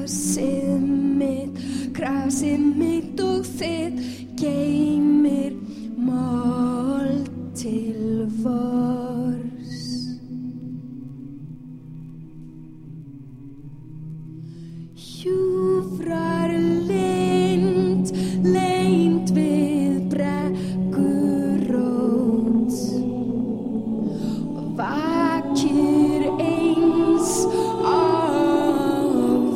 grasið mitt og þitt geymir mold til vors. Hjúfrar leynd við brekkurót og vakir eins og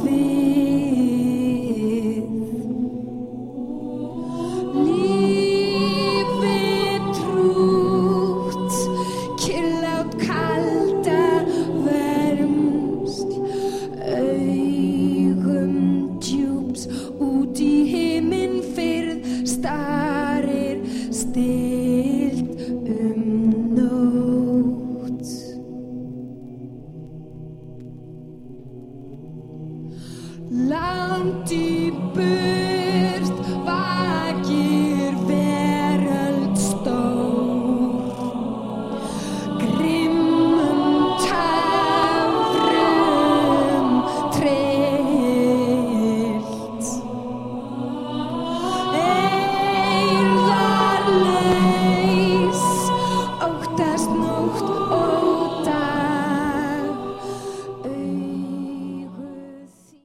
við. Lífið trútt, kyrrlát kalda vermsl, augum djúps út í himinn fyrð starir stillt nótt. Langt í burtu